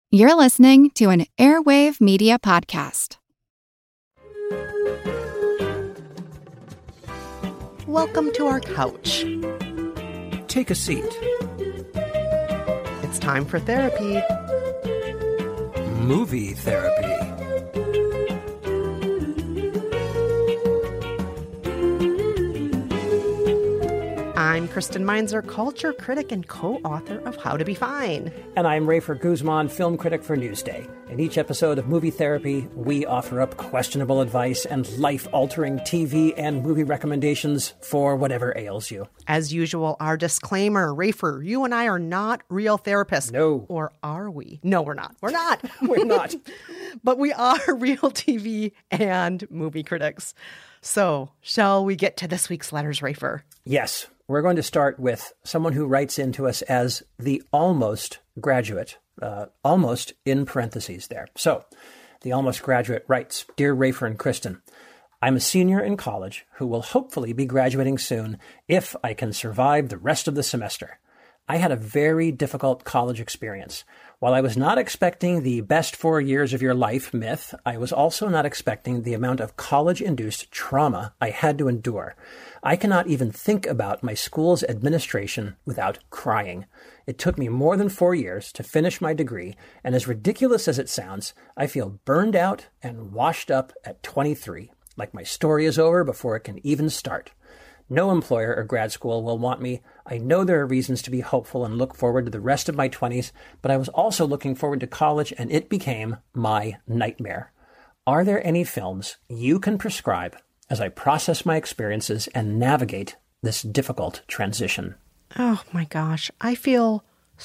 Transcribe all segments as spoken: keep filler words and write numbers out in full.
You're listening to an Airwave Media Podcast. Welcome to our couch. Take a seat. It's time for therapy. Movie therapy. I'm Kristen Meinzer, culture critic and co-author of How to Be Fine. And I'm Rafer Guzman, film critic for Newsday. In each episode of Movie Therapy, we offer up questionable advice and life-altering T V and movie recommendations for whatever ails you. As usual, our disclaimer, Rafer, you and I are not real therapists. No. Or are we? No, we're not. We're not. We're not. But we are real T V and movie critics. So, shall we get to this week's letters, Rafer? Yes. We're going to start with someone who writes into us as the almost graduate, uh, almost in parentheses there. So the almost graduate writes, Dear Rafer and Kristen, I'm a senior in college who will hopefully be graduating soon if I can survive the rest of the semester. I had a very difficult college experience. While I was not expecting the best four years of your life myth, I was also not expecting the amount of college-induced trauma I had to endure. I cannot even think about my school's administration without crying. It took me more than four years to finish my degree, and as ridiculous as it sounds, I feel burned out and washed up at twenty-three, like my story is over before it can even start. No employer or grad school will want me. I know there are reasons to be hopeful and look forward to the rest of my twenties, but I was also looking forward to college, and it became my nightmare. Are there any films you can prescribe as I process my experiences and navigate this difficult transition? Oh my gosh, I feel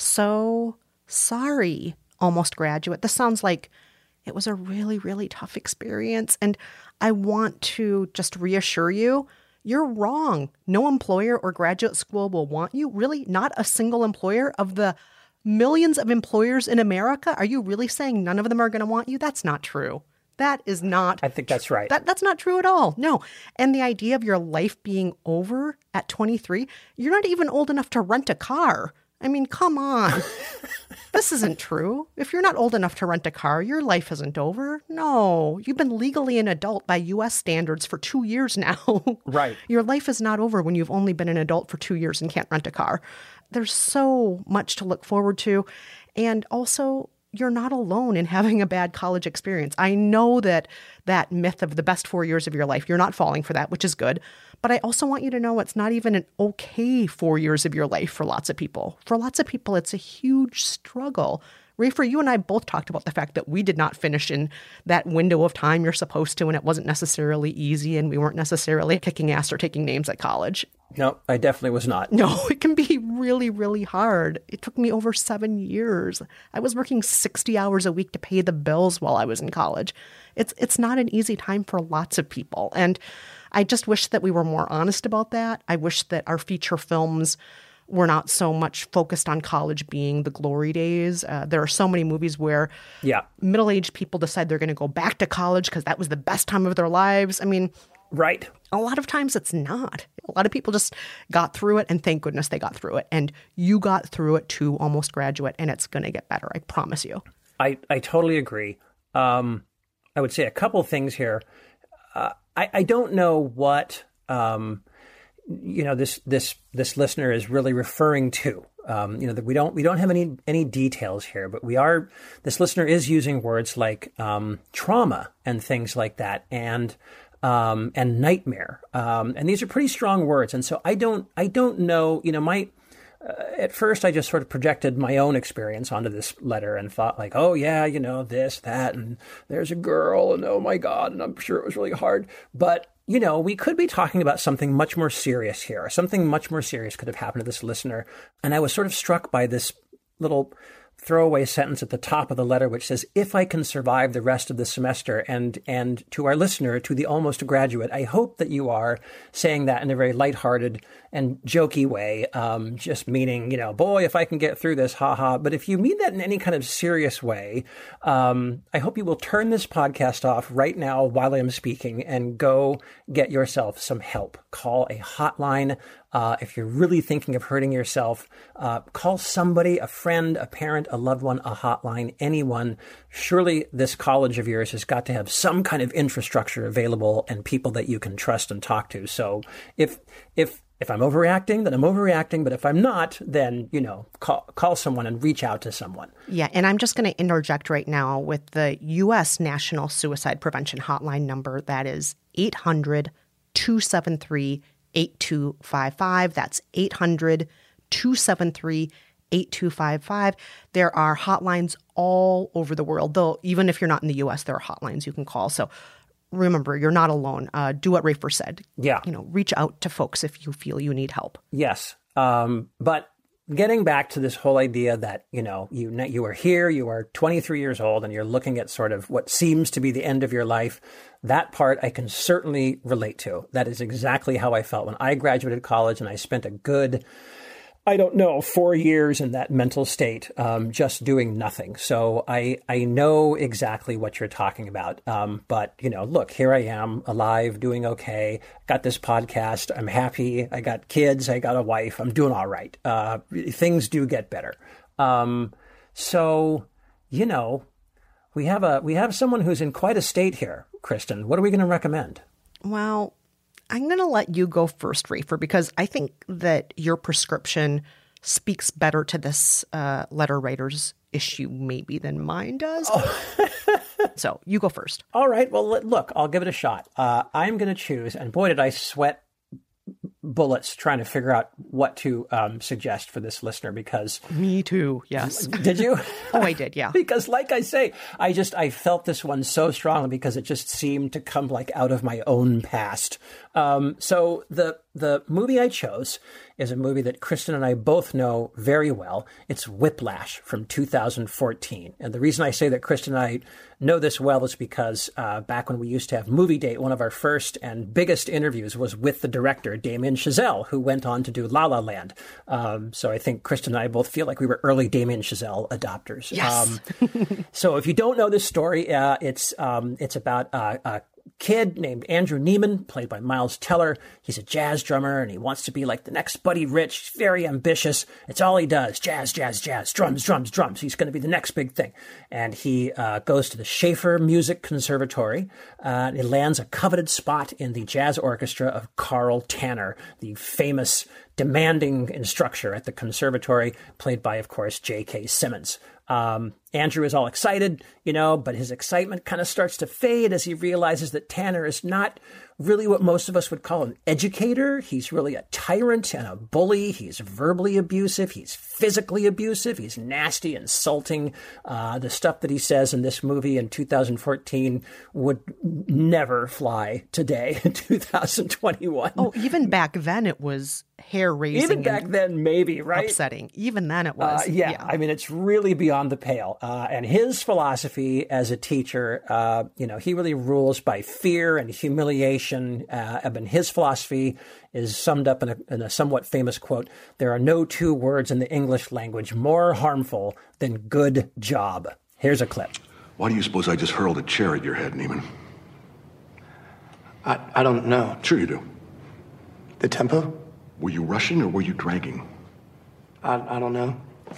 so sorry, almost graduate. This sounds like it was a really, really tough experience, and I want to just reassure you, you're wrong. No employer or graduate school will want you. Really, not a single employer of the millions of employers in America. Are you really saying none of them are going to want you? That's not true. That is not. I think that's right. That, that's not true at all. No. And the idea of your life being over at twenty-three, you're not even old enough to rent a car. I mean, come on. This isn't true. If you're not old enough to rent a car, your life isn't over. No, you've been legally an adult by U S standards for two years now. Right. Your life is not over when you've only been an adult for two years and can't rent a car. There's so much to look forward to. And also, you're not alone in having a bad college experience. I know that that myth of the best four years of your life, you're not falling for that, which is good. But I also want you to know it's not even an okay four years of your life for lots of people. For lots of people, it's a huge struggle. Rafer, you and I both talked about the fact that we did not finish in that window of time you're supposed to, and it wasn't necessarily easy, and we weren't necessarily kicking ass or taking names at college. No, I definitely was not. No, it can be really, really hard. It took me over seven years. I was working sixty hours a week to pay the bills while I was in college. It's it's not an easy time for lots of people. And I just wish that we were more honest about that. I wish that our feature films were not so much focused on college being the glory days. Uh, there are so many movies where yeah. middle-aged people decide they're going to go back to college because that was the best time of their lives. I mean, right. A lot of times it's not. A lot of people just got through it, and thank goodness they got through it. And you got through it too, almost graduate, and it's going to get better. I promise you. I, I totally agree. Um, I would say a couple things here. Uh, I, I don't know what... Um, you know, this this this listener is really referring to. Um, you know, that we don't we don't have any any details here, but we are. This listener is using words like um, trauma and things like that, and um, and nightmare, um, and these are pretty strong words. And so I don't I don't know. You know, my uh, at first I just sort of projected my own experience onto this letter and thought like, oh yeah, you know, this that, and there's a girl, and oh my God, and I'm sure it was really hard, but. You know, we could be talking about something much more serious here. Something much more serious could have happened to this listener. And I was sort of struck by this little throwaway sentence at the top of the letter, which says, if I can survive the rest of the semester. And and to our listener, to the almost graduate, I hope that you are saying that in a very lighthearted and jokey way, um, just meaning, you know, boy, if I can get through this, haha. But if you mean that in any kind of serious way, um, I hope you will turn this podcast off right now while I'm speaking and go get yourself some help. Call a hotline. Uh, if you're really thinking of hurting yourself, uh, call somebody, a friend, a parent, a loved one, a hotline, anyone. Surely this college of yours has got to have some kind of infrastructure available and people that you can trust and talk to. So if if if I'm overreacting, then I'm overreacting. But if I'm not, then, you know, call, call someone and reach out to someone. Yeah, and I'm just going to interject right now with the U S National Suicide Prevention Hotline number. That is eight hundred, two seven three, eight two five five. That's eight hundred, two seven three, eight two five five. There are hotlines all over the world, though even if you're not in the U S, there are hotlines you can call. So remember, you're not alone. Uh, do what Rafer said. Yeah. You know, reach out to folks if you feel you need help. Yes. Um, but getting back to this whole idea that, you know, you you are here, you are twenty-three years old, and you're looking at sort of what seems to be the end of your life, that part I can certainly relate to. That is exactly how I felt when I graduated college, and I spent a good, I don't know, four years in that mental state, um, just doing nothing. So I I know exactly what you're talking about. Um, but, you know, look, here I am, alive, doing okay. Got this podcast. I'm happy. I got kids. I got a wife. I'm doing all right. Uh, things do get better. Um, so, you know, we have a we have someone who's in quite a state here, Kristen. What are we going to recommend? Well, I'm going to let you go first, Rafer, because I think that your prescription speaks better to this uh, letter writer's issue maybe than mine does. Oh. So you go first. All right. Well, look, I'll give it a shot. Uh, I'm going to choose, and boy, did I sweat bullets trying to figure out what to um, suggest for this listener, because me too. Yes. Did you? Oh, I did. Yeah. Because like I say, I just, I felt this one so strongly because it just seemed to come like out of my own past. Um, so the, the movie I chose is a movie that Kristen and I both know very well. It's Whiplash from two thousand fourteen. And the reason I say that Kristen and I know this well is because uh, back when we used to have Movie Date, one of our first and biggest interviews was with the director, Damien Chazelle, who went on to do La La Land. Um, so I think Kristen and I both feel like we were early Damien Chazelle adopters. Yes. Um, so if you don't know this story, uh, it's um, it's about uh, a kid named Andrew Neiman, played by Miles Teller. He's a jazz drummer, and he wants to be like the next Buddy Rich. He's very ambitious. It's all he does. Jazz, jazz, jazz, drums, drums, drums. He's going to be the next big thing. And he uh, goes to the Schaefer Music Conservatory, uh, and he lands a coveted spot in the jazz orchestra of Carl Tanner, the famous demanding instructor at the conservatory, played by, of course, J K. Simmons. Um, Andrew is all excited, you know, but his excitement kind of starts to fade as he realizes that Tanner is not really what most of us would call an educator. He's really a tyrant and a bully. He's verbally abusive. He's physically abusive. He's nasty, insulting. Uh, the stuff that he says in this movie in two thousand fourteen would never fly today in two thousand twenty-one. Oh, even back then it was hair-raising. Even back then, maybe, right? Upsetting. Even then it was. Uh, yeah, yeah, I mean, it's really beyond the pale. Uh, and his philosophy as a teacher, uh, you know, he really rules by fear and humiliation. Uh, and his philosophy is summed up in a, in a somewhat famous quote: "There are no two words in the English language more harmful than good job." Here's a clip. Why do you suppose I just hurled a chair at your head, Neiman? I, I don't know. Sure you do. The tempo? Were you rushing or were you dragging? I, I don't know.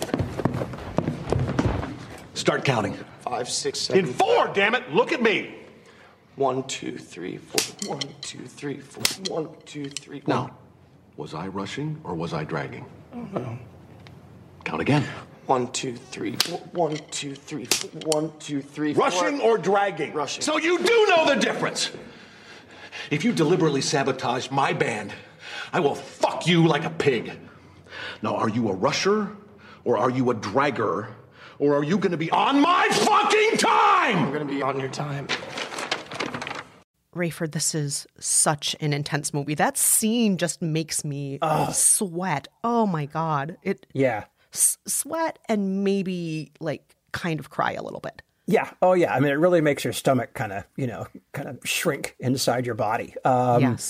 Start counting. Five, six, seven. In four, damn it! Look at me! One, two, three, four. One, two, three, four. One, two, three. Four. Now, was I rushing or was I dragging? I don't know. Count again. One, two, three, four. One, two, three, four. One, two, three, four. Rushing or dragging? Rushing. So you do know the difference! If you deliberately sabotage my band, I will fuck you like a pig. Now, are you a rusher or are you a dragger? Or are you going to be on my fucking time? I'm going to be on your time. Rafer, this is such an intense movie. That scene just makes me uh, sweat. Oh my God. It Yeah. S- sweat and maybe like kind of cry a little bit. Yeah. Oh, yeah. I mean, it really makes your stomach kind of, you know, kind of shrink inside your body. Um, yes.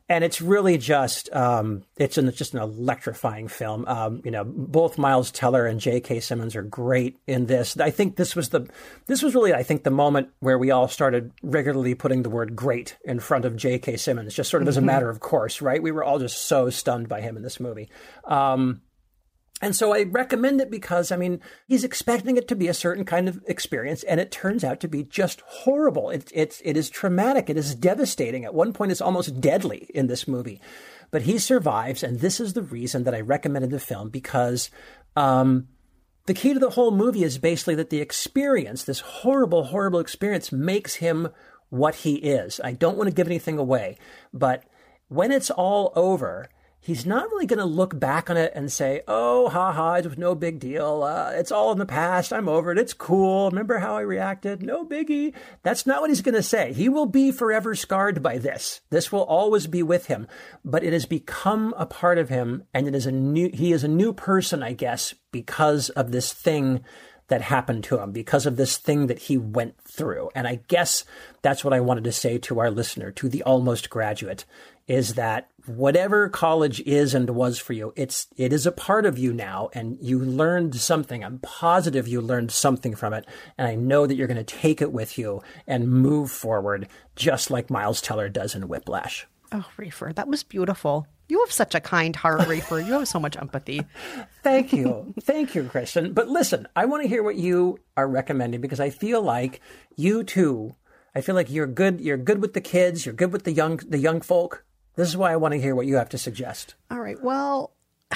And it's really just, um, it's an, just an electrifying film. Um, you know, both Miles Teller and J K. Simmons are great in this. I think this was the, this was really, I think, the moment where we all started regularly putting the word great in front of J K. Simmons, just sort of as a matter of course, right? We were all just so stunned by him in this movie. Um, And so I recommend it because, I mean, he's expecting it to be a certain kind of experience, and it turns out to be just horrible. It, it's, it is traumatic. It is devastating. At one point, it's almost deadly in this movie. But he survives, and this is the reason that I recommended the film, because um, the key to the whole movie is basically that the experience, this horrible, horrible experience, makes him what he is. I don't want to give anything away, but when it's all over, he's not really going to look back on it and say, oh, ha ha, it was no big deal. Uh, it's all in the past. I'm over it. It's cool. Remember how I reacted? No biggie. That's not what he's going to say. He will be forever scarred by this. This will always be with him, but it has become a part of him. And it is a new, he is a new person, I guess, because of this thing that happened to him, because of this thing that he went through. And I guess that's what I wanted to say to our listener, to the almost graduate, is that whatever college is and was for you, it's, it is a part of you now, and you learned something. I'm positive you learned something from it. And I know that you're going to take it with you and move forward, just like Miles Teller does in Whiplash. Oh, Rafer, that was beautiful. You have such a kind heart, Rafer. You have so much empathy. Thank you. Thank you, Kristen. But listen, I want to hear what you are recommending, because I feel like you too, I feel like you're good. You're good with the kids. You're good with the young, the young folk. This is why I want to hear what you have to suggest. All right. Well,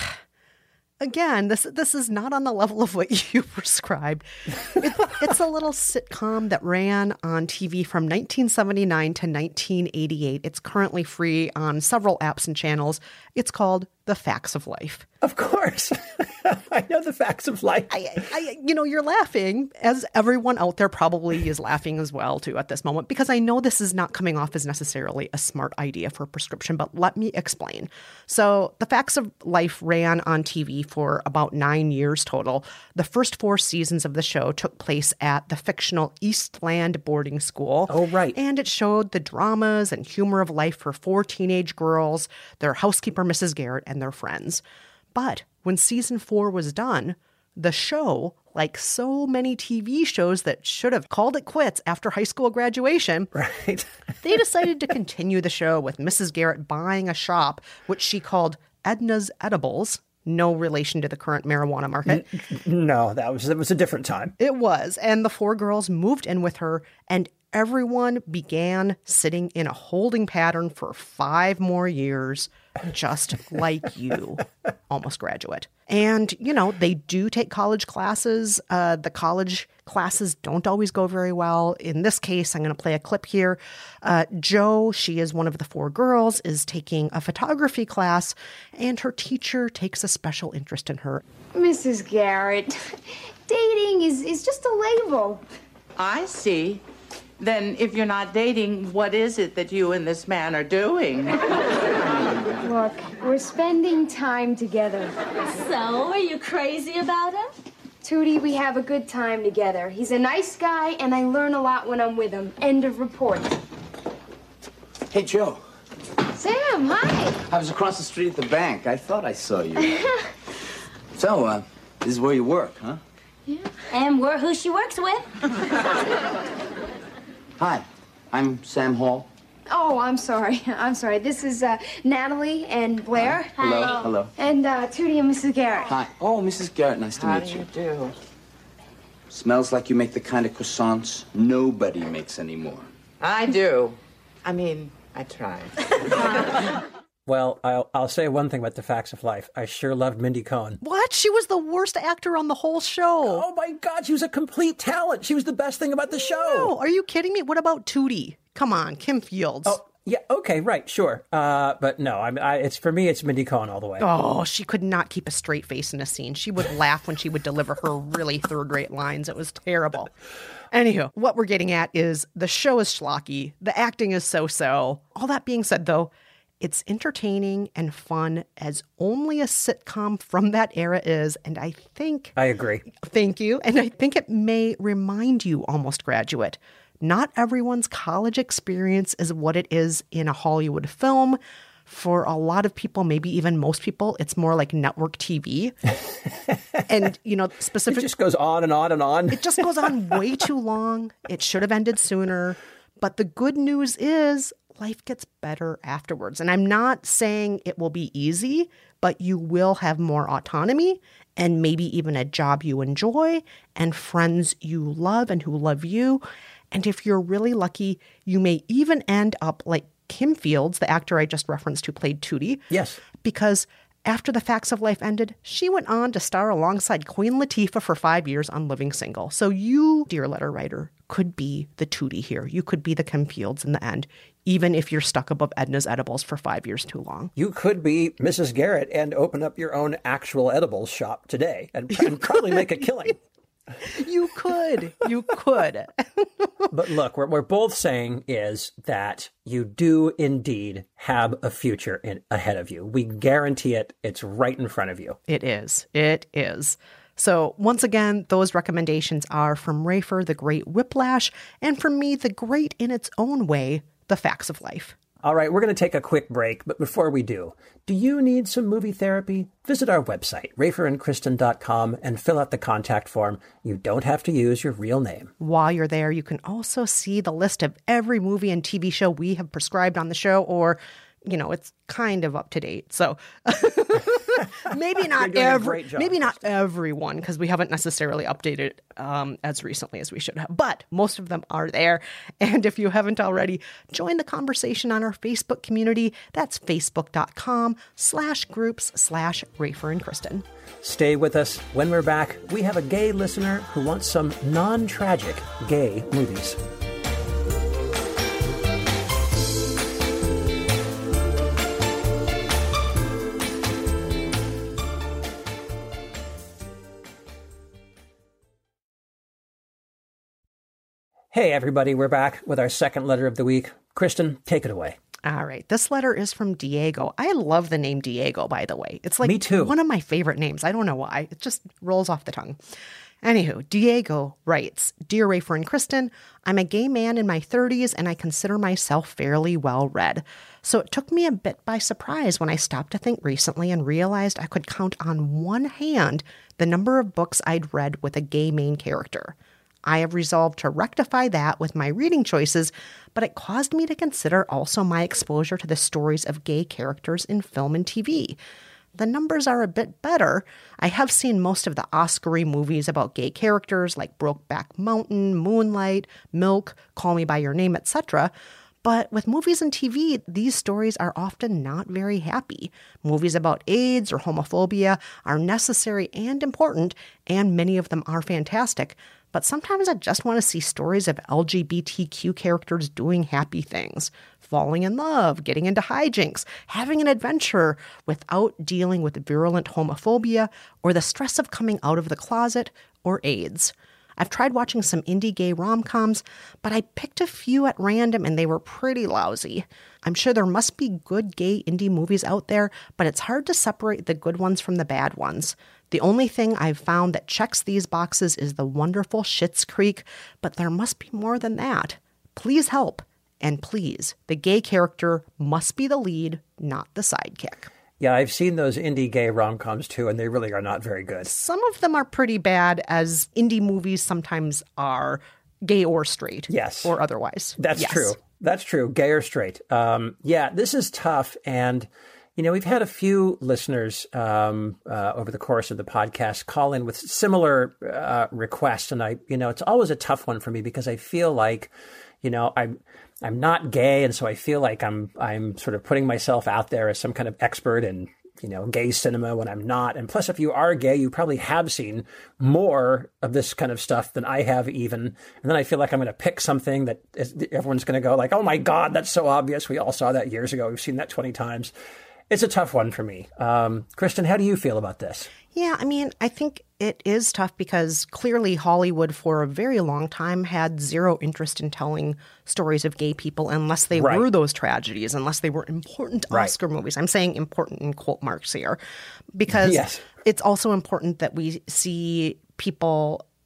again, this this is not on the level of what you prescribed. It, it's a little sitcom that ran on T V from nineteen seventy-nine to nineteen eighty-eight. It's currently free on several apps and channels. It's called The Facts of Life. Of course. I know The Facts of Life. I, I, you know, you're laughing, as everyone out there probably is laughing as well, too, at this moment, because I know this is not coming off as necessarily a smart idea for a prescription, but let me explain. So The Facts of Life ran on T V for about nine years total. The first four seasons of the show took place at the fictional Eastland boarding school. Oh, right. And it showed the dramas and humor of life for four teenage girls, their housekeeper, Missus Garrett, and their friends. But when season four was done, the show, like so many T V shows that should have called it quits after high school graduation, right? They decided to continue the show with Missus Garrett buying a shop, which she called Edna's Edibles. No relation to the current marijuana market. No, that was, it was a different time. It was. And the four girls moved in with her, and everyone began sitting in a holding pattern for five more years, just like you, almost graduate. And, you know, they do take college classes. Uh, the college classes don't always go very well. In this case, I'm going to play a clip here. Uh, Jo, she is one of the four girls, is taking a photography class, and her teacher takes a special interest in her. Missus Garrett, dating is, is just a label. I see. Then if you're not dating, what is it that you and this man are doing? Look, we're spending time together. So, are you crazy about him? Tootie, we have a good time together. He's a nice guy, and I learn a lot when I'm with him. End of report. Hey, Joe. Sam, hi. I was across the street at the bank. I thought I saw you. So, uh, this is where you work, huh? Yeah. And we're who she works with. Hi, I'm Sam Hall. Oh, I'm sorry. I'm sorry. This is uh, Natalie and Blair. Uh, hello, Hi. hello. And uh, Tootie and Missus Garrett. Hi. Oh, Missus Garrett, nice to How meet do you. you do? Smells like you make the kind of croissants nobody makes anymore. I do. I mean, I try. Well, I'll, I'll say one thing about The Facts of Life. I sure loved Mindy Cohn. What? She was the worst actor on the whole show. Oh, my God. She was a complete talent. She was the best thing about the show. No, are you kidding me? What about Tootie? Come on, Kim Fields. Oh, yeah. Okay, right. Sure. Uh, but no, I, I, it's for me, it's Mindy Cohn all the way. Oh, she could not keep a straight face in a scene. She would laugh when she would deliver her really third-rate lines. It was terrible. Anywho, what we're getting at is the show is schlocky. The acting is so-so. All that being said, though, it's entertaining and fun as only a sitcom from that era is, and I think... I agree. Thank you. And I think it may remind you, almost graduate, not everyone's college experience is what it is in a Hollywood film. For a lot of people, maybe even most people, it's more like network T V. And, you know, specifically... It just goes on and on and on. It just goes on way too long. It should have ended sooner. But the good news is life gets better afterwards. And I'm not saying it will be easy, but you will have more autonomy and maybe even a job you enjoy and friends you love and who love you. And if you're really lucky, you may even end up like Kim Fields, the actor I just referenced who played Tootie. Yes. Because after The Facts of Life ended, she went on to star alongside Queen Latifah for five years on Living Single. So you, dear letter writer, could be the Tootie here. You could be the Kim Fields in the end, even if you're stuck above Edna's edibles for five years too long. You could be Missus Garrett and open up your own actual edibles shop today and, and probably make a killing. You could. You could. But look, what we're both saying is that you do indeed have a future in, ahead of you. We guarantee it. It's right in front of you. It is. It is. So once again, those recommendations are from Rafer, The Great Whiplash, and from me, The Great in its own way, The Facts of Life. All right, we're going to take a quick break, but before we do, do you need some movie therapy? Visit our website, rafer and kristen dot com, and fill out the contact form. You don't have to use your real name. While you're there, you can also see the list of every movie and T V show we have prescribed on the show, or, you know, it's kind of up to date. So maybe not every, job, maybe not everyone, because we haven't necessarily updated um, as recently as we should have. But most of them are there. And if you haven't already, join the conversation on our Facebook community. That's facebook.com slash groups slash Rafer and Kristen. Stay with us. When we're back, we have a gay listener who wants some non-tragic gay movies. Hey, everybody, we're back with our second letter of the week. Kristen, take it away. All right. This letter is from Diego. I love the name Diego, by the way. It's like Me too. one of my favorite names. I don't know why. It just rolls off the tongue. Anywho, Diego writes, Dear Rafer and Kristen, I'm a gay man in my thirties and I consider myself fairly well read. So it took me a bit by surprise when I stopped to think recently and realized I could count on one hand the number of books I'd read with a gay main character. I have resolved to rectify that with my reading choices, but it caused me to consider also my exposure to the stories of gay characters in film and T V. The numbers are a bit better. I have seen most of the Oscar-y movies about gay characters like Brokeback Mountain, Moonlight, Milk, Call Me By Your Name, et cetera. But with movies and T V, these stories are often not very happy. Movies about AIDS or homophobia are necessary and important, and many of them are fantastic. But sometimes I just want to see stories of L G B T Q characters doing happy things, falling in love, getting into hijinks, having an adventure without dealing with virulent homophobia or the stress of coming out of the closet or AIDS. I've tried watching some indie gay rom-coms, but I picked a few at random and they were pretty lousy. I'm sure there must be good gay indie movies out there, but it's hard to separate the good ones from the bad ones. The only thing I've found that checks these boxes is the wonderful Schitt's Creek, but there must be more than that. Please help. And please, the gay character must be the lead, not the sidekick. Yeah, I've seen those indie gay rom-coms too, and they really are not very good. Some of them are pretty bad, as indie movies sometimes are, gay or straight. Yes. Or otherwise. That's yes. true. That's true. Gay or straight. Um, yeah, this is tough. And, you know, we've had a few listeners um, uh, over the course of the podcast call in with similar uh, requests. And I, you know, it's always a tough one for me because I feel like, you know, I'm, I'm not gay. And so I feel like I'm, I'm sort of putting myself out there as some kind of expert in, you know, gay cinema when I'm not. And plus, if you are gay, you probably have seen more of this kind of stuff than I have even. And then I feel like I'm going to pick something that is, everyone's going to go like, oh my God, that's so obvious. We all saw that years ago. We've seen that twenty times. It's a tough one for me. Um, Kristen, how do you feel about this? Yeah, I mean, I think it is tough because clearly Hollywood for a very long time had zero interest in telling stories of gay people unless they right. were those tragedies, unless they were important right. Oscar movies. I'm saying important in quote marks here because yes. it's also important that we see people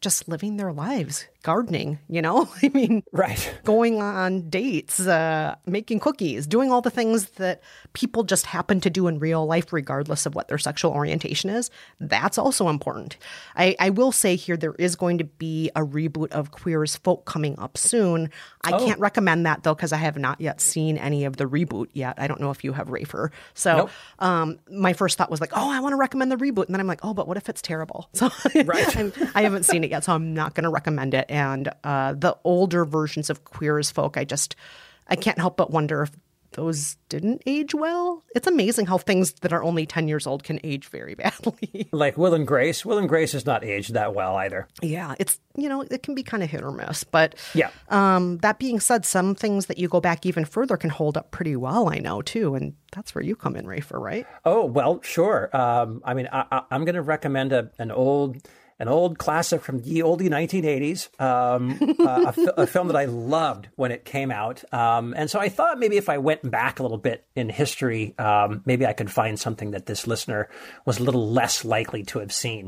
just living their lives, gardening, you know, I mean, right. going on dates, uh, making cookies, doing all the things that people just happen to do in real life, regardless of what their sexual orientation is. That's also important. I, I will say here, there is going to be a reboot of Queer as Folk coming up soon. I Oh. can't recommend that, though, because I have not yet seen any of the reboot yet. I don't know if you have, Rafer. So Nope. um, my first thought was like, oh, I want to recommend the reboot. And then I'm like, oh, but what if it's terrible? So Right. I'm, I haven't seen it yet, so I'm not going to recommend it. And uh, the older versions of Queer as Folk, I just, I can't help but wonder if those didn't age well. It's amazing how things that are only ten years old can age very badly. Like Will and Grace. Will and Grace has not aged that well either. Yeah, it's, you know, it can be kind of hit or miss. But Yeah. um, that being said, some things that you go back even further can hold up pretty well, I know, too. And that's where you come in, Rafer, right? Oh, well, sure. Um, I mean, I, I, I'm going to recommend a, an old... An old classic from the oldie nineteen eighties, um, uh, a, fi- a film that I loved when it came out. Um, and so I thought maybe if I went back a little bit in history, um, maybe I could find something that this listener was a little less likely to have seen.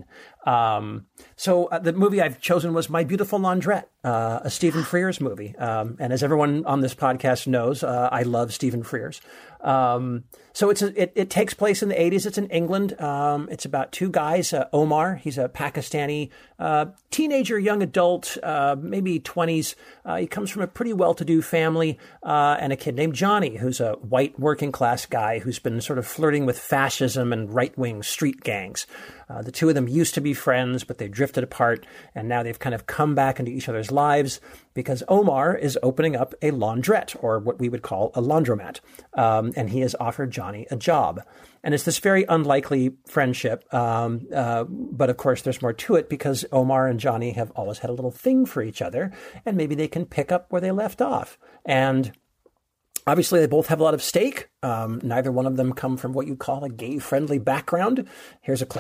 Um, so uh, the movie I've chosen was My Beautiful Laundrette, uh, a Stephen Frears movie. Um, and as everyone on this podcast knows, uh, I love Stephen Frears. Um, so it's a, it, it takes place in the eighties. It's in England. Um, it's about two guys. Uh, Omar, he's a Pakistani uh, teenager, young adult, uh, maybe twenties. Uh, he comes from a pretty well-to-do family, uh, and a kid named Johnny, who's a white working-class guy who's been sort of flirting with fascism and right-wing street gangs. Uh, the two of them used to be friends, but they drifted apart, and now they've kind of come back into each other's lives because Omar is opening up a laundrette, or what we would call a laundromat, um, and he has offered Johnny a job. And it's this very unlikely friendship, um, uh, but of course there's more to it because Omar and Johnny have always had a little thing for each other, and maybe they can pick up where they left off. And obviously, they both have a lot of stake. Um, neither one of them come from what you call a gay-friendly background. Here's a clip.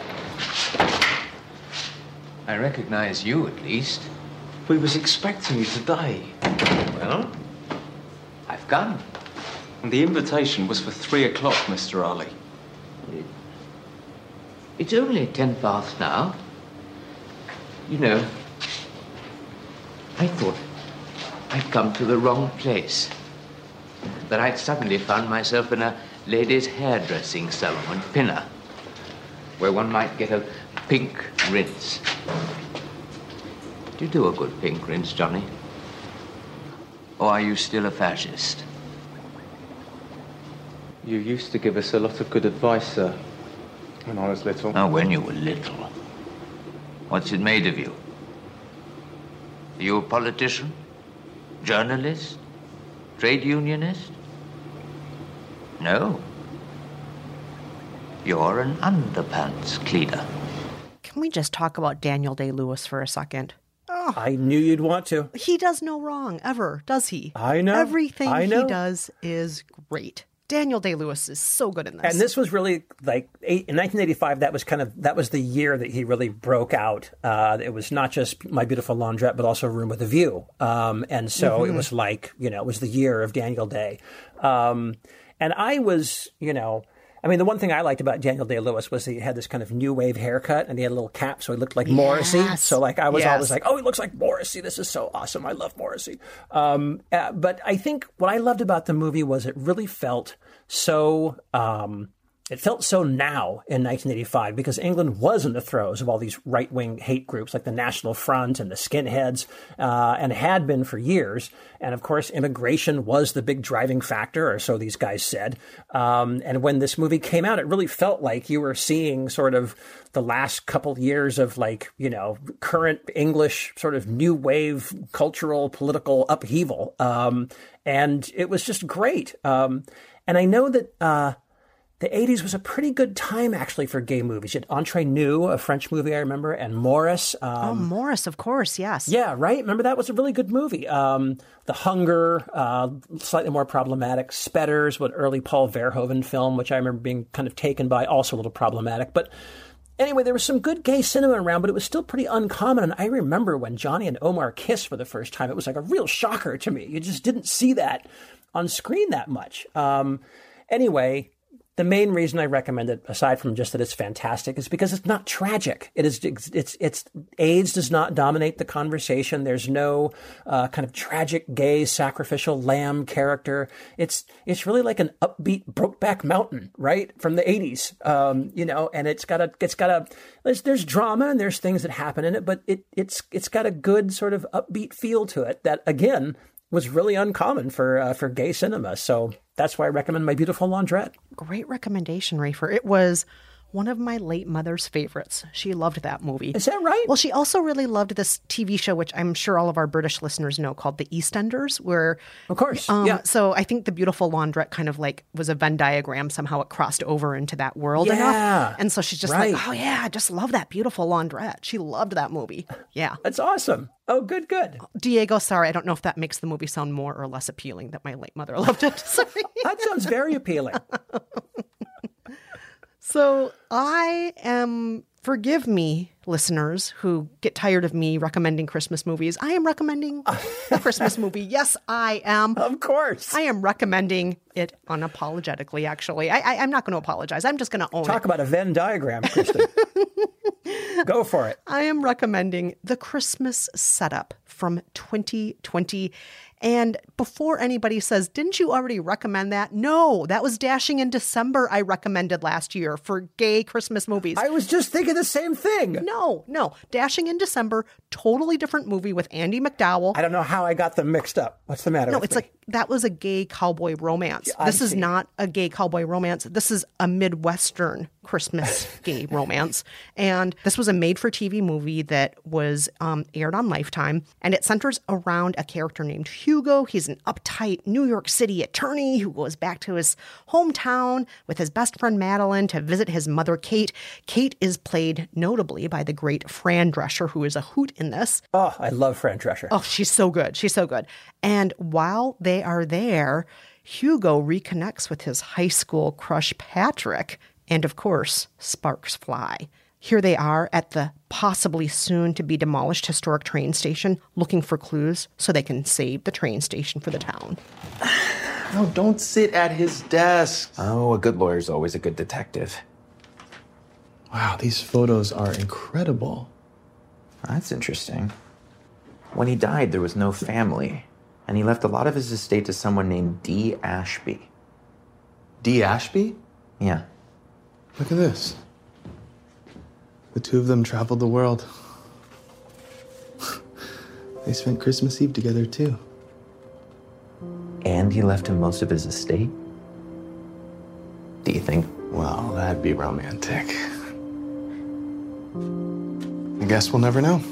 I recognize you, at least. We was expecting you today. Well, I've come. And the invitation was for three o'clock, Mister Ali. It's only ten past now. You know, I thought I'd come to the wrong place. That I'd suddenly found myself in a ladies' hairdressing salon in Pinner, where one might get a pink rinse. Do you do a good pink rinse, Johnny? Or are you still a fascist? You used to give us a lot of good advice, sir, when I was little. Oh, when you were little. What's it made of you? Are you a politician? Journalist? Trade unionist? No. You're an underpants cleaner. Can we just talk about Daniel Day-Lewis for a second? Oh, I knew you'd want to. he does no wrong, ever, does he? I know. Everything I know. he does is great. Daniel Day-Lewis is so good in this. And this was really like eight, in nineteen eighty-five. That was kind of that was the year that he really broke out. Uh, it was not just My Beautiful Laundrette, but also Room with a View. Um, and so Mm-hmm. it was like, you know, it was the year of Daniel Day. Um, and I was, you know, I mean, the one thing I liked about Daniel Day-Lewis was he had this kind of new wave haircut, and he had a little cap, so he looked like Morrissey. Yes. So like I was Yes. always like, oh, he looks like Morrissey. This is so awesome. I love Morrissey. Um, uh, but I think what I loved about the movie was it really felt so um, it felt so now in nineteen eighty-five because England was in the throes of all these right-wing hate groups like the National Front and the skinheads, uh, and had been for years. And of course, immigration was the big driving factor, or so these guys said. Um, and when this movie came out, it really felt like you were seeing sort of the last couple years of like, you know, current English sort of new wave cultural, political upheaval. Um, and it was just great. Um, and I know that uh, the eighties was a pretty good time, actually, for gay movies. You had Entre Nous, a French movie I remember, and Morris. Um, oh, Morris, of course, yes. Yeah, right? Remember, that was a really good movie. Um, The Hunger, uh, slightly more problematic. Spetters, what early Paul Verhoeven film, which I remember being kind of taken by, also a little problematic. But anyway, there was some good gay cinema around, but it was still pretty uncommon. And I remember when Johnny and Omar kissed for the first time, it was like a real shocker to me. You just didn't see that on screen that much. Um, anyway, the main reason I recommend it, aside from just that it's fantastic, is because it's not tragic. It is, it's, it's, AIDS does not dominate the conversation. There's no uh, kind of tragic, gay, sacrificial lamb character. It's, it's really like an upbeat Brokeback Mountain, right? From the eighties. Um, you know, and it's got a, it's got a, there's, there's drama and there's things that happen in it, but it, it's, it's got a good sort of upbeat feel to it that, again, was really uncommon for uh, for gay cinema. So that's why I recommend My Beautiful Laundrette. Great recommendation, Rafer. It was one of my late mother's favorites. She loved that movie. Is that right? Well, she also really loved this T V show, which I'm sure all of our British listeners know, called The EastEnders, where... Of course, um, yeah. So I think The Beautiful Laundrette kind of like was a Venn diagram. Somehow it crossed over into that world Yeah. enough. And so she's just Right. like, oh yeah, I just love that Beautiful Laundrette. She loved that movie. Yeah. That's awesome. Oh, good, good. Diego, sorry, I don't know if that makes the movie sound more or less appealing that my late mother loved it. Sorry. That sounds very appealing. So I am, forgive me, listeners who get tired of me recommending Christmas movies. I am recommending a Christmas movie. Yes, I am. Of course. I am recommending it unapologetically, actually. I, I, I'm not going to apologize. I'm just going to own Talk it. about a Venn diagram, Kristen. Go for it. I am recommending The Christmas Setup from twenty twenty. And before anybody says, didn't you already recommend that? No, that was Dashing in December I recommended last year for gay Christmas movies. I was just thinking the same thing. No, no. Dashing in December, totally different movie with Andy McDowell. I don't know how I got them mixed up. What's the matter No, with it's me? like that was a gay cowboy romance. I This is see. not a gay cowboy romance. This is a Midwestern Christmas gay romance. And this was a made-for-T V movie that was um, aired on Lifetime. And it centers around a character named Hugo. He's an uptight New York City attorney who goes back to his hometown with his best friend Madeline to visit his mother, Kate. Kate is played notably by the great Fran Drescher, who is a hoot in this. Oh, I love Fran Drescher. Oh, she's so good. She's so good. And while they are there, Hugo reconnects with his high school crush, Patrick. And of course, sparks fly. Here they are at the possibly soon to be demolished historic train station looking for clues so they can save the train station for the town. No, don't sit at his desk. Oh, a good lawyer's always a good detective. Wow, these photos are incredible. That's interesting. When he died, there was no family, and he left a lot of his estate to someone named D. Ashby. D. Ashby? Yeah. Look at this. The two of them traveled the world. They spent Christmas Eve together, too. And he left him most of his estate? Do you think? Well, that'd be romantic. I guess we'll never know.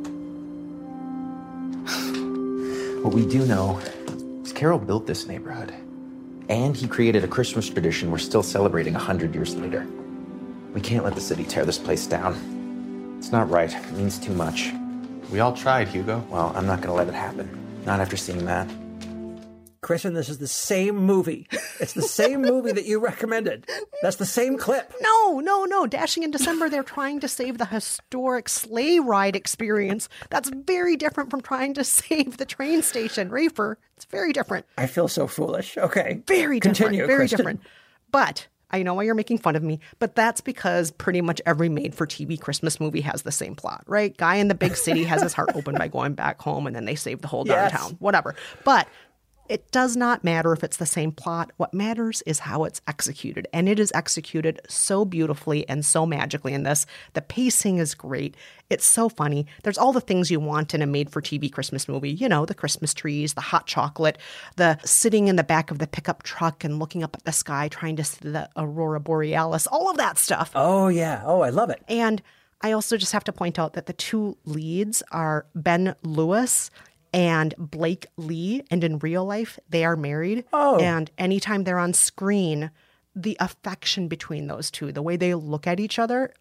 What we do know is Carol built this neighborhood. And he created a Christmas tradition we're still celebrating a hundred years later. We can't let the city tear this place down. It's not right. It means too much. We all tried, Hugo. Well, I'm not going to let it happen. Not after seeing that. Kristen, this is the same movie. It's the same movie that you recommended. That's the same clip. No, no, no. Dashing in December, they're trying to save the historic sleigh ride experience. That's very different from trying to save the train station. Rafer, it's very different. I feel so foolish. Okay. Very different. Continue, very Kristen. different. But I know why you're making fun of me, but that's because pretty much every made-for-T V Christmas movie has the same plot, right? Guy in the big city has his heart opened by going back home, and then they save the whole Yes. downtown. Whatever. But it does not matter if it's the same plot. What matters is how it's executed. And it is executed so beautifully and so magically in this. The pacing is great. It's so funny. There's all the things you want in a made-for-T V Christmas movie. You know, the Christmas trees, the hot chocolate, the sitting in the back of the pickup truck and looking up at the sky trying to see the Aurora Borealis, all of that stuff. Oh, yeah. Oh, I love it. And I also just have to point out that the two leads are Ben Lewis and Blake Lee, and in real life, they are married. Oh. And anytime they're on screen, the affection between those two, the way they look at each other,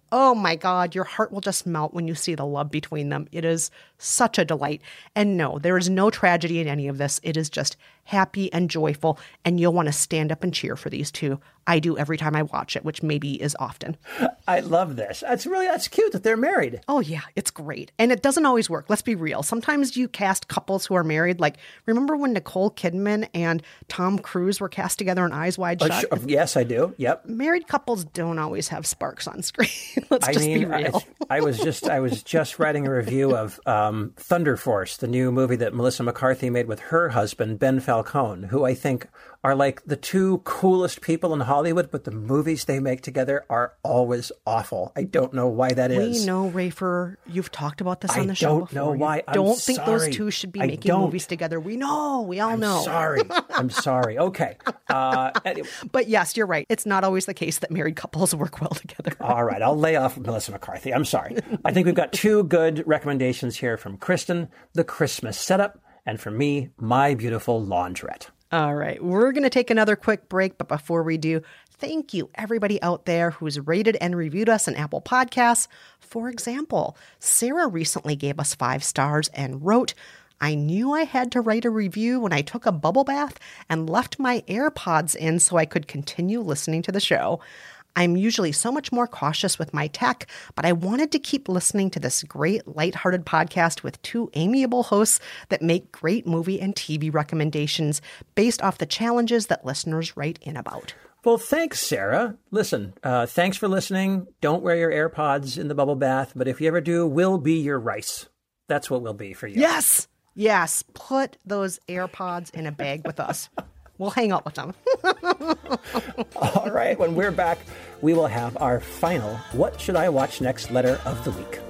Oh my God, your heart will just melt when you see the love between them. It is such a delight. And no, there is no tragedy in any of this. It is just happy and joyful, and you'll want to stand up and cheer for these two. I do every time I watch it, which maybe is often. I love this. That's really, that's cute that they're married. Oh yeah, it's great. And it doesn't always work. Let's be real. Sometimes you cast couples who are married. Like, remember when Nicole Kidman and Tom Cruise were cast together in Eyes Wide Shut? Uh, sure. Yes, I do. Yep. Married couples don't always have sparks on screen. Let's I just mean, be real. I, I was just I was just writing a review of um, Thunder Force, the new movie that Melissa McCarthy made with her husband, Ben Falcone, who I think are like the two coolest people in Hollywood, but the movies they make together are always awful. I don't know why that is. We know, Rafer, you've talked about this I on the show don't before. know why. You I'm don't think sorry. those two should be I making don't. movies together. We know. We all I'm know. sorry. I'm sorry. Okay. Uh, anyway. But yes, you're right. It's not always the case that married couples work well together. All right. I'll lay off Melissa McCarthy. I'm sorry. I think we've got two good recommendations here from Kristen, The Christmas Setup, and from me, My Beautiful Laundrette. All right. We're going to take another quick break. But before we do, thank you, everybody out there who's rated and reviewed us on Apple Podcasts. For example, Sarah recently gave us five stars and wrote, I knew I had to write a review when I took a bubble bath and left my AirPods in so I could continue listening to the show. I'm usually so much more cautious with my tech, but I wanted to keep listening to this great, lighthearted podcast with two amiable hosts that make great movie and T V recommendations based off the challenges that listeners write in about. Well, thanks, Sarah. Listen, uh, thanks for listening. Don't wear your AirPods in the bubble bath, but if you ever do, we'll be your rice. That's what we'll be for you. Yes! Yes, put those AirPods in a bag with us. We'll hang out with them. All right, when we're back, we will have our final What Should I Watch Next letter of the week.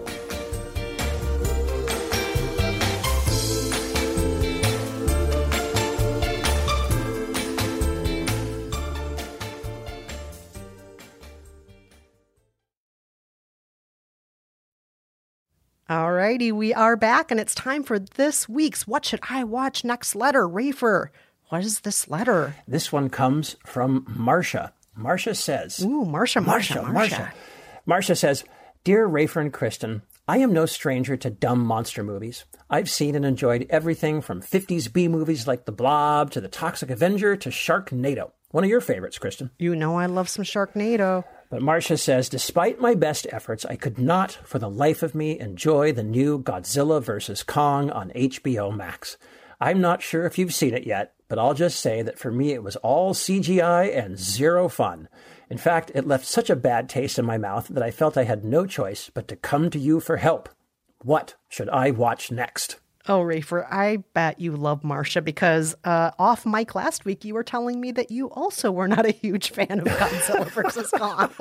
All righty, we are back, and it's time for this week's What Should I Watch Next letter. Rafer, what is this letter? This one comes from Marcia. Marcia says... Ooh, Marcia, Marcia, Marcia. Marcia. Marcia says, Dear Rafer and Kristen, I am no stranger to dumb monster movies. I've seen and enjoyed everything from fifties B movies like The Blob to The Toxic Avenger to Sharknado. One of your favorites, Kristen. You know I love some Sharknado. But Marcia says, despite my best efforts, I could not, for the life of me, enjoy the new Godzilla versus Kong on H B O Max. I'm not sure if you've seen it yet, but I'll just say that for me it was all C G I and zero fun. In fact, it left such a bad taste in my mouth that I felt I had no choice but to come to you for help. What should I watch next? Oh, Rafer, I bet you love Marcia because uh, off mic last week, you were telling me that you also were not a huge fan of Godzilla versus Kong.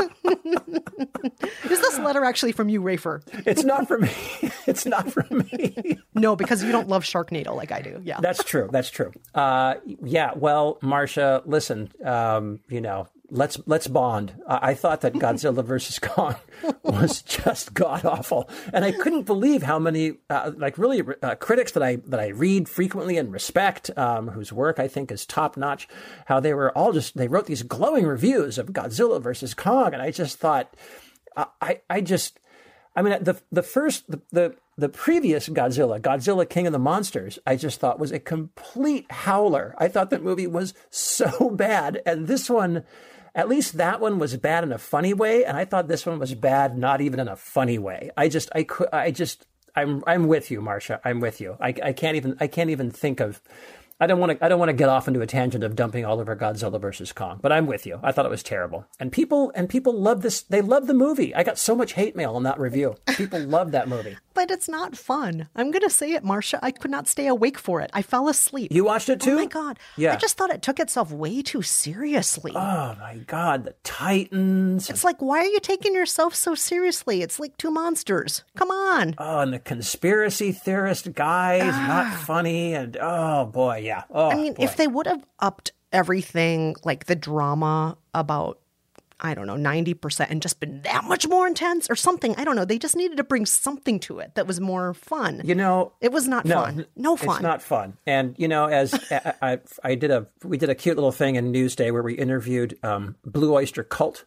Is this letter actually from you, Rafer? It's not from me. It's not from me. No, because you don't love Sharknado like I do. Yeah, that's true. That's true. Uh, yeah. Well, Marcia, listen. Um, you know. Let's let's bond. Uh, I thought that Godzilla versus Kong was just god awful, and I couldn't believe how many uh, like really uh, critics that I that I read frequently and respect, um, whose work I think is top notch. How they were all just they wrote these glowing reviews of Godzilla versus Kong, and I just thought, uh, I I just, I mean the the first the, the the previous Godzilla, Godzilla King of the Monsters, I just thought was a complete howler. I thought that movie was so bad, and this one. At least that one was bad in a funny way, and I thought this one was bad not even in a funny way. I just, I could, I just, I'm, I'm with you, Marcia. I'm with you. I, I can't even, I can't even think of. I don't want to. I don't want to get off into a tangent of dumping all over Godzilla versus Kong. But I'm with you. I thought it was terrible, and people and people love this. They love the movie. I got so much hate mail on that review. People love that movie. But it's not fun. I'm going to say it, Marcia. I could not stay awake for it. I fell asleep. You watched it too? Oh, my God. Yeah. I just thought it took itself way too seriously. Oh, my God. The Titans. It's like, why are you taking yourself so seriously? It's like two monsters. Come on. Oh, and the conspiracy theorist guy is ah. not funny. And, oh, boy, yeah. Oh, I mean, boy. if they would have upped everything, like the drama about, I don't know, ninety percent and just been that much more intense or something. I don't know. They just needed to bring something to it that was more fun. You know, it was not no, fun. No fun. It's not fun. And, you know, as I, I, I did a, we did a cute little thing in Newsday where we interviewed um, Blue Oyster Cult,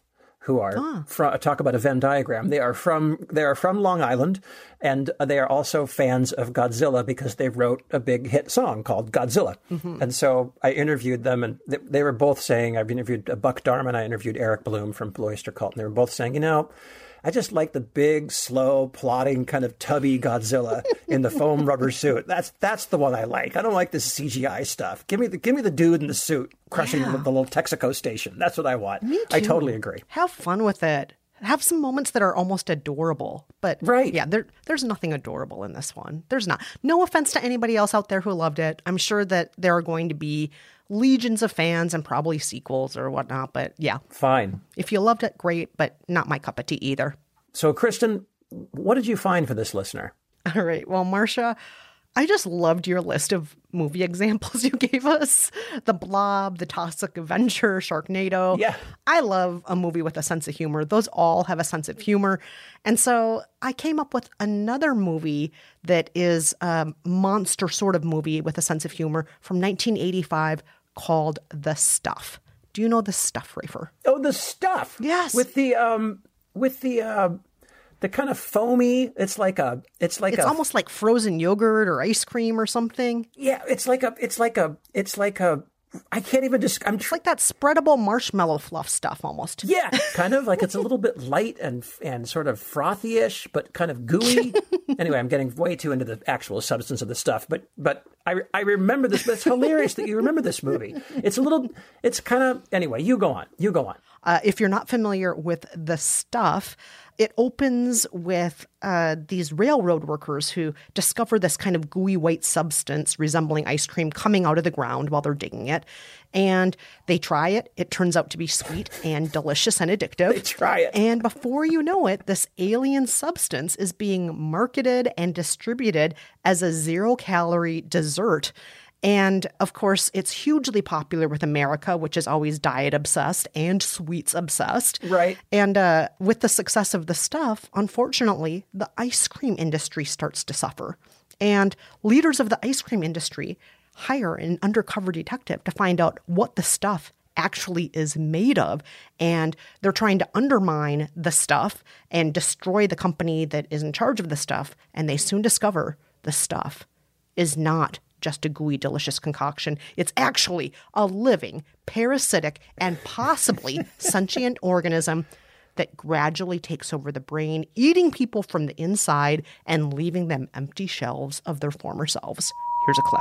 who are Ah. from, talk about a Venn diagram. They are from they are from Long Island, and they are also fans of Godzilla because they wrote a big hit song called Godzilla. Mhm. And so I interviewed them, and they, they were both saying, I've interviewed Buck Darman, I interviewed Eric Bloom from Blue Oyster Cult, and they were both saying, you know, I just like the big, slow, plodding, kind of tubby Godzilla in the foam rubber suit. That's that's the one I like. I don't like this C G I stuff. Give me the give me the dude in the suit crushing Yeah. the, the little Texaco station. That's what I want. Me I too. totally agree. Have fun with it. Have some moments that are almost adorable. But right. yeah, there, there's nothing adorable in this one. There's not. No offense to anybody else out there who loved it. I'm sure that there are going to be legions of fans and probably sequels or whatnot. But yeah. Fine. If you loved it, great, but not my cup of tea either. So, Kristen, what did you find for this listener? All right. Well, Marcia, I just loved your list of movie examples you gave us. The Blob, The Toxic Avenger, Sharknado. Yeah. I love a movie with a sense of humor. Those all have a sense of humor. And so I came up with another movie that is a monster sort of movie with a sense of humor from nineteen eighty-five called The Stuff. Do you know The Stuff, Rafer? Oh, The Stuff. Yes. With the um with the uh the kind of foamy, it's like a it's like It's a almost like frozen yogurt or ice cream or something. Yeah, it's like a it's like a it's like a I can't even just I'm It's like that spreadable marshmallow fluff stuff almost. Yeah, kind of like it's a little bit light and and sort of frothy-ish, but kind of gooey. Anyway, I'm getting way too into the actual substance of the stuff, but but I I remember this. But it's hilarious that you remember this movie. It's a little. It's kind of anyway. You go on. You go on. Uh, if you're not familiar with The Stuff, it opens with uh, these railroad workers who discover this kind of gooey white substance resembling ice cream coming out of the ground while they're digging it. And they try it. It turns out to be sweet and delicious and addictive. They try it. And before you know it, this alien substance is being marketed and distributed as a zero-calorie dessert. And of course, it's hugely popular with America, which is always diet obsessed and sweets obsessed. Right. And uh, with the success of The Stuff, unfortunately, the ice cream industry starts to suffer. And leaders of the ice cream industry hire an undercover detective to find out what the stuff actually is made of. And they're trying to undermine the stuff and destroy the company that is in charge of the stuff. And they soon discover the stuff is not just a gooey, delicious concoction. It's actually a living, parasitic, and possibly sentient organism that gradually takes over the brain, eating people from the inside and leaving them empty shells of their former selves. Here's a clip.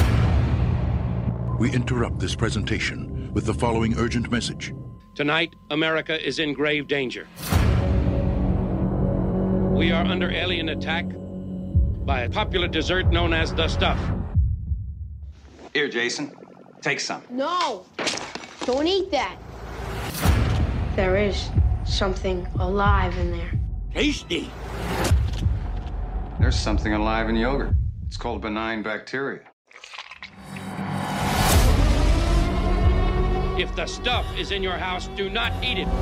We interrupt this presentation with the following urgent message. Tonight, America is in grave danger. We are under alien attack by a popular dessert known as The Stuff. Here, Jason, take some. No, don't eat that. There is something alive in there. Tasty. There's something alive in yogurt. It's called benign bacteria. If the stuff is in your house, do not eat it.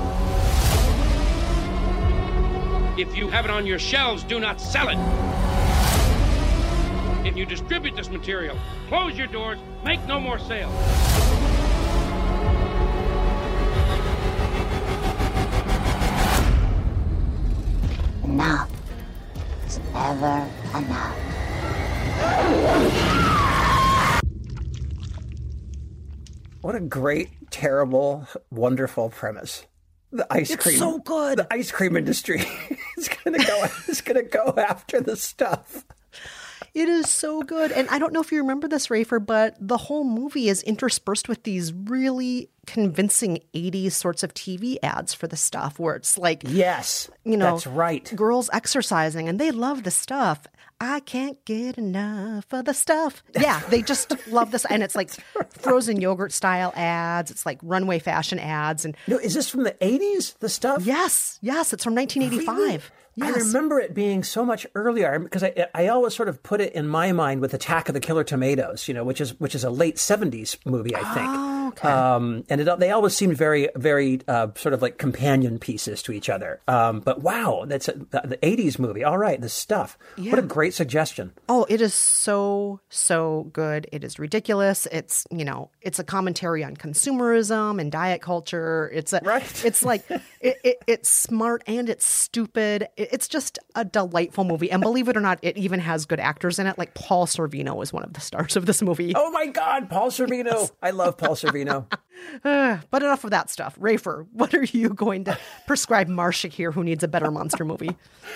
If you have it on your shelves, do not sell it. If you distribute this material, close your doors, make no more sales. Enough is never enough. What a great, terrible, wonderful premise. The ice It's cream. so good. The ice cream industry is going to go. Is going to go after the stuff. It is so good. And I don't know if you remember this, Rafer, but the whole movie is interspersed with these really convincing eighties sorts of T V ads for the stuff where it's like, yes, you know, that's right. Girls exercising and they love the stuff. I can't get enough of the stuff. Yeah, they just love this. And it's like frozen yogurt style ads. It's like runway fashion ads. And no, is this from the eighties, the stuff? Yes. Yes. It's from nineteen eighty-five. Really? Yes. I remember it being so much earlier because I, I always sort of put it in my mind with Attack of the Killer Tomatoes, you know, which is which is a late seventies movie, I think. Oh, Okay. Um, and it, they always seemed very, very uh, sort of like companion pieces to each other. Um, but wow, that's a, the eighties movie. All right, this stuff. Yeah. What a great suggestion. Oh, it is so, so good. It is ridiculous. It's, you know, it's a commentary on consumerism and diet culture. It's a, right. It's like, it, it, it's smart and it's stupid. It, it's just a delightful movie. And believe it or not, it even has good actors in it. Like Paul Sorvino is one of the stars of this movie. Oh my God, Paul Sorvino. Yes. I love Paul Sorvino. Uh, but enough of that stuff. Rafer, what are you going to prescribe Marcia here, who needs a better monster movie?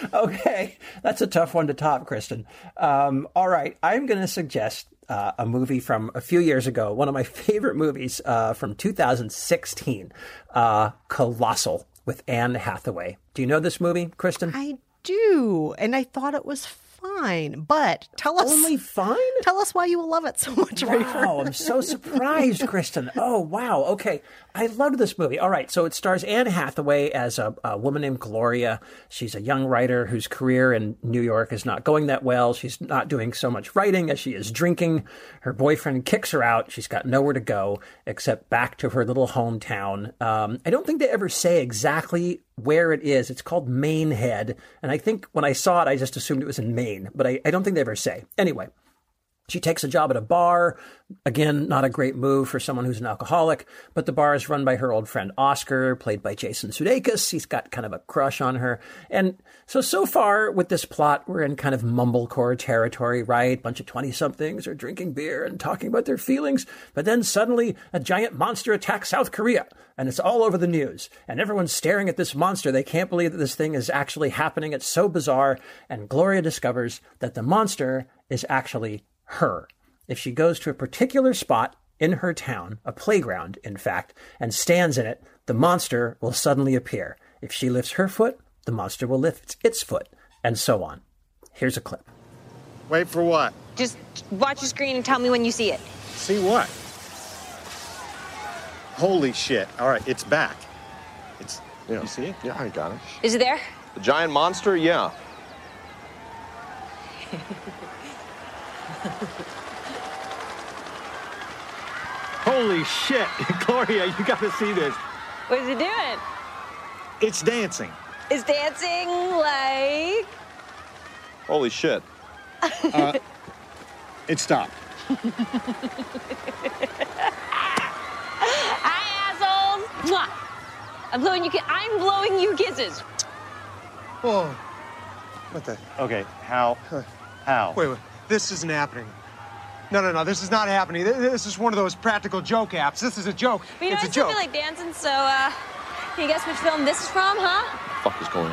Okay, that's a tough one to top, Kristen. Um, all right, I'm going to suggest uh, a movie from a few years ago, one of my favorite movies uh, from two thousand sixteen, uh, Colossal with Anne Hathaway. Do you know this movie, Kristen? I do, and I thought it was fine, but tell us only fine. Tell us why you love it so much, wow, Rafer. Wow, I'm so surprised, Kristen. Oh, wow. Okay, I loved this movie. All right, so it stars Anne Hathaway as a, a woman named Gloria. She's a young writer whose career in New York is not going that well. She's not doing so much writing as she is drinking. Her boyfriend kicks her out. She's got nowhere to go except back to her little hometown. Um, I don't think they ever say exactly where it is. It's called Mainehead. And I think when I saw it, I just assumed it was in Maine, but I, I don't think they ever say. Anyway, she takes a job at a bar. Again, not a great move for someone who's an alcoholic, but the bar is run by her old friend Oscar, played by Jason Sudeikis. He's got kind of a crush on her. And so, so far with this plot, we're in kind of mumblecore territory, right? Bunch of twenty-somethings are drinking beer and talking about their feelings. But then suddenly a giant monster attacks South Korea, and it's all over the news. And everyone's staring at this monster. They can't believe that this thing is actually happening. It's so bizarre. And Gloria discovers that the monster is actually her. If she goes to a particular spot in her town, a playground, in fact, and stands in it, the monster will suddenly appear. If she lifts her foot, the monster will lift its foot, and so on. Here's a clip. Wait for what? Just watch your screen and tell me when you see it. See what? Holy shit. All right, it's back. It's, yeah. You see it? Yeah, I got it. Is it there? The giant monster? Yeah. Holy shit. Gloria, you gotta see this. What is it doing? It's dancing. It's dancing like... Holy shit. uh, it stopped. Hi, assholes! Mwah! I'm blowing you. Ki- I'm blowing you kisses. Whoa! What the? Okay, how? How? Wait, wait. This isn't happening. No, no, no. This is not happening. This is one of those practical joke apps. This is a joke. But you know, it's I a still joke. feel like dancing. So, uh, can you guess which film this is from, huh? What the fuck is going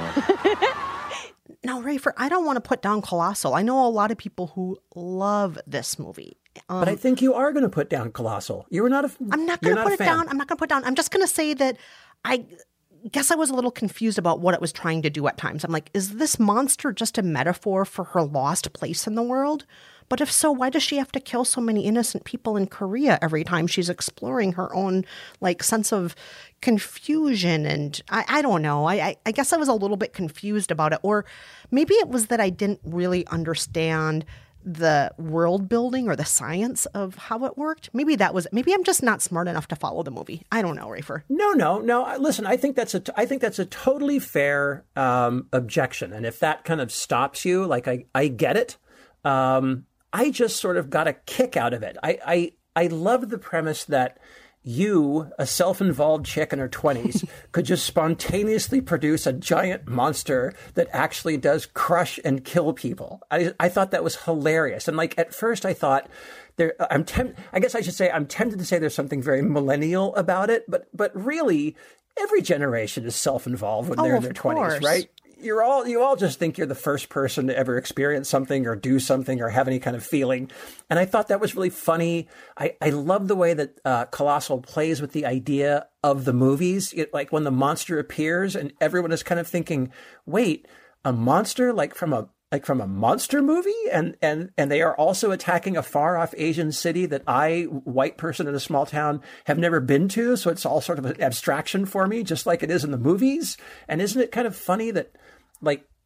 on? Now, Rafer, I don't want to put down Colossal. I know a lot of people who love this movie. Um, but I think you are going to put down Colossal. You were not a. I'm not going to put it down. I'm not going to put it down. I'm just going to say that I guess I was a little confused about what it was trying to do at times. I'm like, is this monster just a metaphor for her lost place in the world? But if so, why does she have to kill so many innocent people in Korea every time she's exploring her own like sense of confusion? And I, I don't know. I, I, I guess I was a little bit confused about it. Or maybe it was that I didn't really understand the world building or the science of how it worked. Maybe that was, maybe I'm just not smart enough to follow the movie. I don't know, Rafer. No, no, no. Listen, I think that's a, I think that's a totally fair um, objection. And if that kind of stops you, like I, I get it. Um, I just sort of got a kick out of it. I, I, I love the premise that you, a self-involved chick in her twenties, could just spontaneously produce a giant monster that actually does crush and kill people. I, I thought that was hilarious. And like at first I thought there, I'm temp- I guess I should say I'm tempted to say there's something very millennial about it, but, but really every generation is self-involved when Oh, they're in of their twenties, course. right? You're all, you all just think you're the first person to ever experience something or do something or have any kind of feeling. And I thought that was really funny. I, I love the way that uh, Colossal plays with the idea of the movies. It, like when the monster appears and everyone is kind of thinking, wait, a monster like from a, like from a monster movie? And, and, and they are also attacking a far off Asian city that I, white person in a small town, have never been to. So it's all sort of an abstraction for me, just like it is in the movies. And isn't it kind of funny that, like,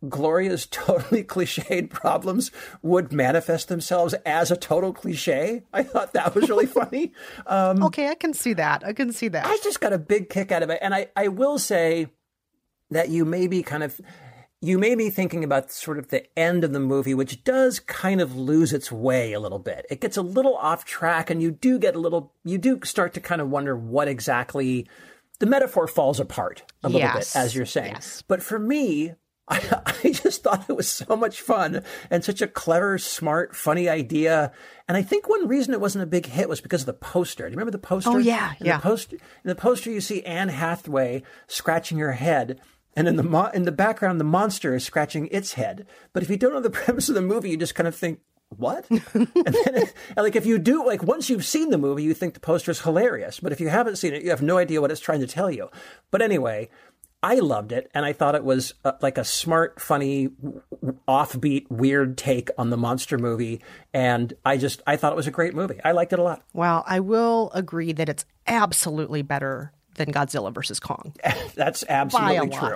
Gloria's totally cliched problems would manifest themselves as a total cliche. I thought that was really funny. Um, okay, I can see that. I can see that. I just got a big kick out of it. And I, I will say that you may be kind of, you may be thinking about sort of the end of the movie, which does kind of lose its way a little bit. It gets a little off track, and you do get a little, you do start to kind of wonder what exactly, the metaphor falls apart a little yes. bit, as you're saying. Yes. But for me, I, I just thought it was so much fun and such a clever, smart, funny idea. And I think one reason it wasn't a big hit was because of the poster. Do you remember the poster? Oh, yeah, in yeah. The poster, in the poster, you see Anne Hathaway scratching her head. And in the mo- in the background, the monster is scratching its head. But if you don't know the premise of the movie, you just kind of think, what? and then, and like, if you do, like, once you've seen the movie, you think the poster is hilarious. But if you haven't seen it, you have no idea what it's trying to tell you. But anyway, I loved it. And I thought it was uh, like a smart, funny, offbeat, weird take on the monster movie. And I just, I thought it was a great movie. I liked it a lot. Well, I will agree that it's absolutely better than Godzilla versus Kong. That's absolutely true.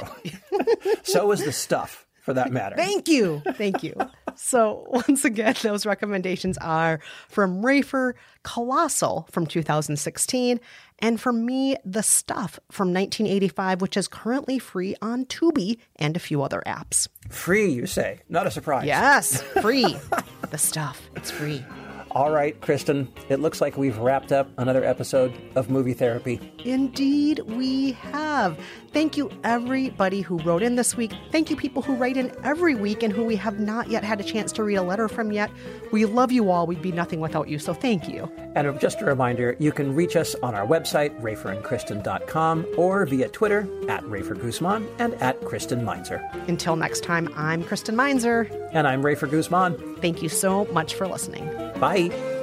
So is the stuff, for that matter. Thank you. Thank you. So once again, those recommendations are from Rafer, Colossal from two thousand sixteen, and from me, The Stuff from nineteen eighty-five, which is currently free on Tubi and a few other apps. Free, you say? Not a surprise. Yes, free. The Stuff. It's free. All right, Kristen, it looks like we've wrapped up another episode of Movie Therapy. Indeed, we have. Thank you, everybody who wrote in this week. Thank you, people who write in every week and who we have not yet had a chance to read a letter from yet. We love you all. We'd be nothing without you, so thank you. And just a reminder, you can reach us on our website, rafer and kristen dot com, or via Twitter, at Rafer Guzman and at Kristen Meinzer. Until next time, I'm Kristen Meinzer. And I'm Rafer Guzman. Thank you so much for listening. Bye.